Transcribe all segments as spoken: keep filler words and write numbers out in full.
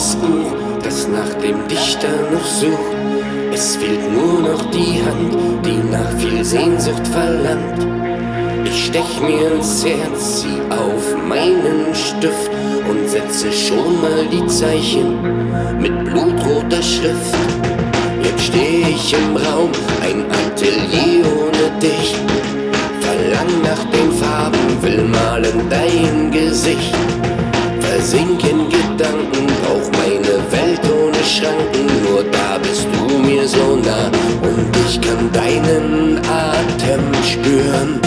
das Buch, das nach dem Dichter noch sucht. Es fehlt nur noch die Hand, die nach viel Sehnsucht verlangt. Ich stech mir ins Herz, zieh auf meinen Stift und setze schon mal die Zeichen mit blutroter Schrift. Jetzt steh ich im Raum, ein Atelier ohne dich. Verlang nach den Farben, will malen dein Gesicht. Versink in Gedanken, brauch meine Welt ohne Schranken. Nur da bist du mir so nah und ich kann deinen Atem spüren.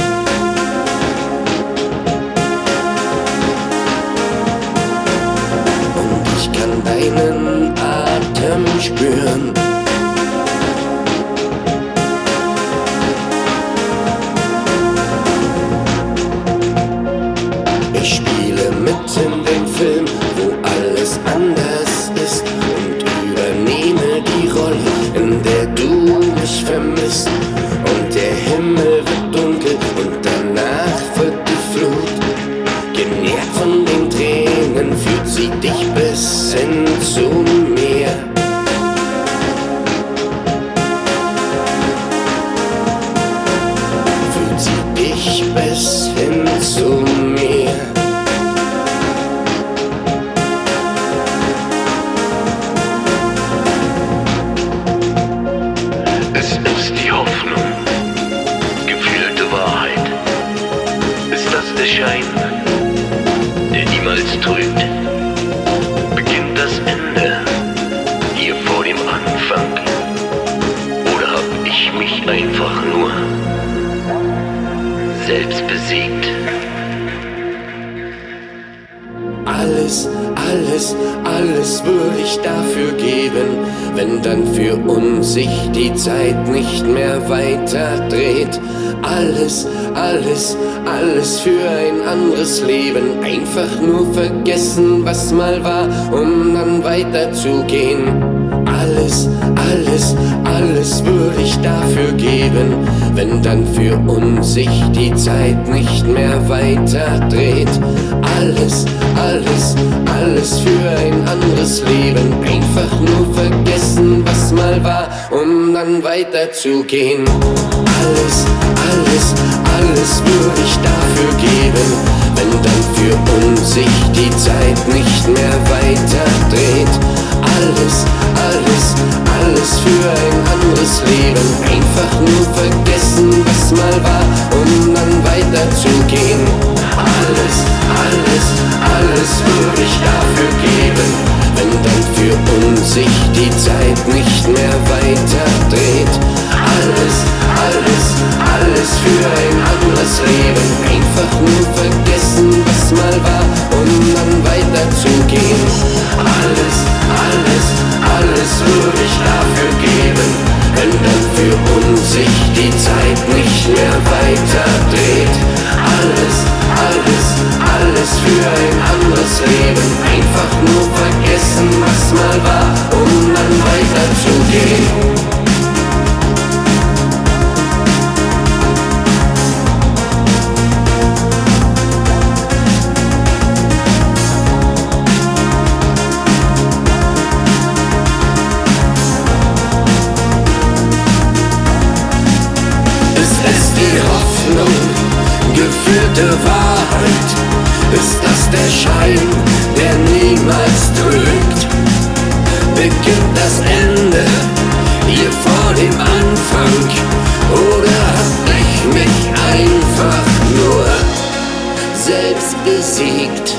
Und ich kann deinen Atem spüren. Ich spiele mit in den Film, wo alles anders ist, und übernehme die Rolle, in der du mich vermisst. Und der Himmel wird dunkel und danach wird die Flut. Genährt von den Tränen führt sie dich bis hin zu mir. Führt sie dich bis hin zu mir. Es ist die Hoffnung, gefühlte Wahrheit. Ist das der Schein, der niemals trügt? Beginnt das Ende hier vor dem Anfang? Oder hab ich mich einfach nur selbst besiegt? Alles, alles, alles würde ich dafür geben, wenn dann für uns sich die Zeit nicht mehr weiter dreht. Alles, alles, alles für ein anderes Leben. Einfach nur vergessen, was mal war, um dann weiterzugehen. Alles, alles, alles würde ich dafür geben, wenn dann für uns sich die Zeit nicht mehr weiter dreht. Alles, alles, alles für ein anderes Leben. Einfach nur vergessen, was mal war, um dann weiterzugehen. Alles, alles, alles würde ich dafür geben, wenn dann für uns sich die Zeit nicht mehr weiter dreht. Alles, alles, alles für ein anderes Leben. Einfach nur vergessen, was mal war, um dann weiterzugehen. Alles, alles, alles würde ich dafür geben, wenn dann für uns sich die Zeit nicht mehr weiter dreht. Alles, alles, alles für ein anderes Leben. Einfach nur vergessen, was mal war, um dann weiterzugehen. Alles, alles, alles würde ich dafür geben, wenn dann für uns sich die Zeit nicht mehr weiter dreht. Alles, alles, alles für ein anderes Leben. Einfach nur vergessen, was mal war, um dann weiterzugehen. Gefühlte Wahrheit, ist das der Schein, der niemals trügt? Beginnt das Ende hier vor dem Anfang, oder hab ich mich einfach nur selbst besiegt?